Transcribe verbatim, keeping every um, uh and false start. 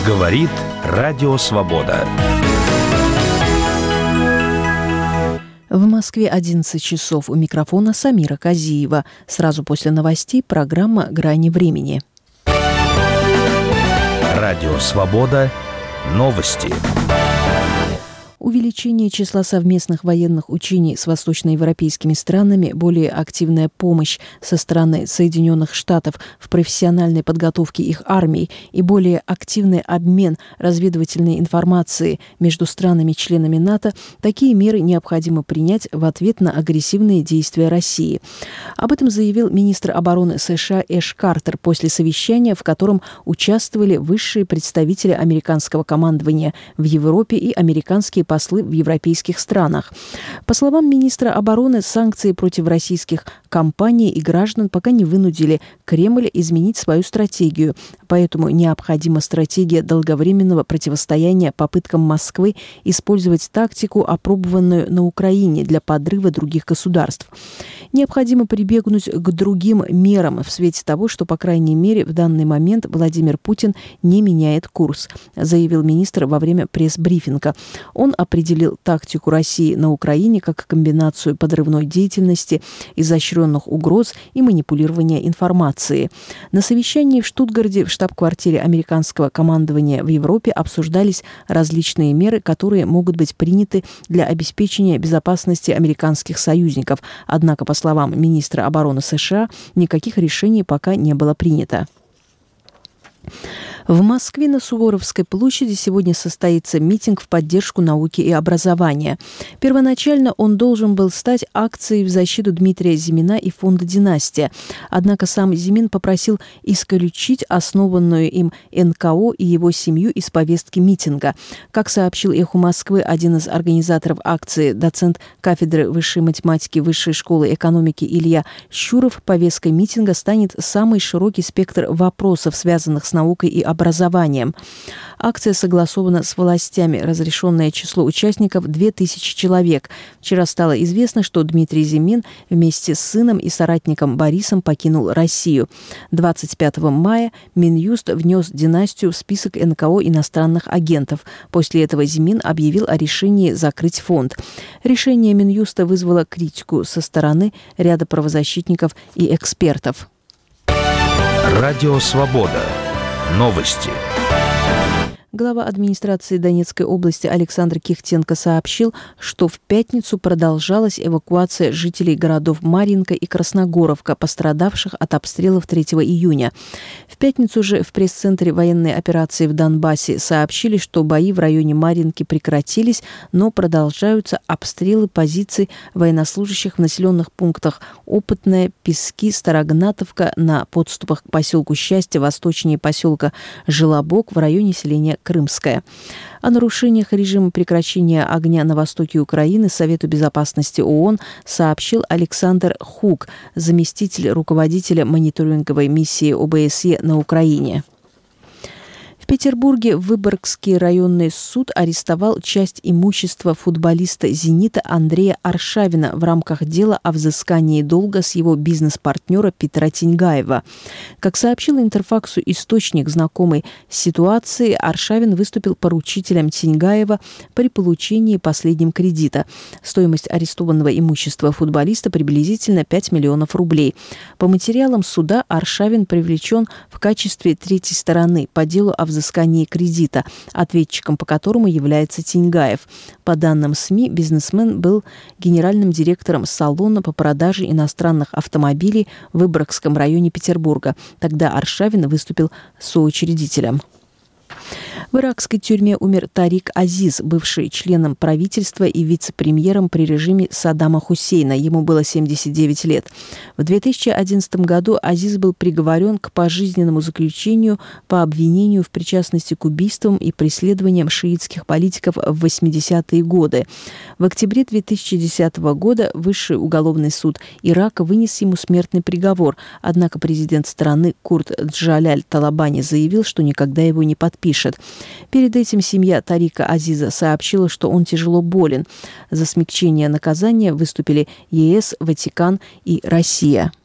Говорит Радио Свобода. В Москве одиннадцать часов. У микрофона Самира Казиева. Сразу после новостей программа «Грани времени». Радио Свобода. Новости. Увеличение числа совместных военных учений с восточноевропейскими странами, более активная помощь со стороны Соединенных Штатов в профессиональной подготовке их армий и более активный обмен разведывательной информацией между странами-членами НАТО – такие меры необходимо принять в ответ на агрессивные действия России. Об этом заявил министр обороны США Эш Картер после совещания, в котором участвовали высшие представители американского командования в Европе и американские послы в европейских странах. По словам министра обороны, санкции против российских компаний и граждан пока не вынудили Кремль изменить свою стратегию, поэтому необходима стратегия долговременного противостояния попыткам Москвы использовать тактику, опробованную на Украине, для подрыва других государств. Необходимо прибегнуть к другим мерам в свете того, что, по крайней мере, в данный момент Владимир Путин не меняет курс, заявил министр во время пресс-брифинга. Он определил тактику России на Украине как комбинацию подрывной деятельности, изощренных угроз и манипулирования информацией. На совещании в Штутгарте в штаб-квартире американского командования в Европе обсуждались различные меры, которые могут быть приняты для обеспечения безопасности американских союзников. Однако, по словам министра обороны США, никаких решений пока не было принято. В Москве на Суворовской площади сегодня состоится митинг в поддержку науки и образования. Первоначально он должен был стать акцией в защиту Дмитрия Зимина и фонда «Династия». Однако сам Зимин попросил исключить основанную им эн ка о и его семью из повестки митинга. Как сообщил «Эхо Москвы» один из организаторов акции, доцент кафедры высшей математики Высшей школы экономики Илья Щуров, повесткой митинга станет самый широкий спектр вопросов, связанных с наукой и образованием. образованием. Акция согласована с властями. Разрешенное число участников – две тысячи человек. Вчера стало известно, что Дмитрий Зимин вместе с сыном и соратником Борисом покинул Россию. двадцать пятого мая Минюст внес «Династию» в список эн ка о иностранных агентов. После этого Зимин объявил о решении закрыть фонд. Решение Минюста вызвало критику со стороны ряда правозащитников и экспертов. Радио Свобода. Новости. Глава администрации Донецкой области Александр Кихтенко сообщил, что в пятницу продолжалась эвакуация жителей городов Марьинка и Красногоровка, пострадавших от обстрелов третьего июня. В пятницу же в пресс-центре военной операции в Донбассе сообщили, что бои в районе Марьинки прекратились, но продолжаются обстрелы позиций военнослужащих в населенных пунктах Опытное, Пески, Старогнатовка на подступах к поселку Счастье, восточнее поселка Желобок в районе селения Крымская. О нарушениях режима прекращения огня на востоке Украины Совету безопасности ООН сообщил Александр Хук, заместитель руководителя мониторинговой миссии о бэ эс е на Украине. В Петербурге Выборгский районный суд арестовал часть имущества футболиста «Зенита» Андрея Аршавина в рамках дела о взыскании долга с его бизнес-партнера Петра Тиньгаева. Как сообщил Интерфаксу источник, знакомый с ситуацией, Аршавин выступил поручителем Тиньгаева при получении последним кредита. Стоимость арестованного имущества футболиста приблизительно пять миллионов рублей. По материалам суда Аршавин привлечен в качестве третьей стороны по делу о взыскании кредита, ответчиком по которому является Тиньгаев. По данным СМИ, бизнесмен был генеральным директором салона по продаже иностранных автомобилей в Выборгском районе Петербурга. Тогда Аршавин выступил соучредителем. В иракской тюрьме умер Тарик Азиз, бывший членом правительства и вице-премьером при режиме Саддама Хусейна. Ему было семьдесят девять лет. В две тысячи одиннадцатом году Азиз был приговорен к пожизненному заключению по обвинению в причастности к убийствам и преследованиям шиитских политиков в восьмидесятые годы. В октябре две тысячи десятого года Высший уголовный суд Ирака вынес ему смертный приговор, однако президент страны Курт Джаляль Талабани заявил, что никогда его не подпишет. Перед этим семья Тарика Азиза сообщила, что он тяжело болен. За смягчение наказания выступили е эс, Ватикан и Россия.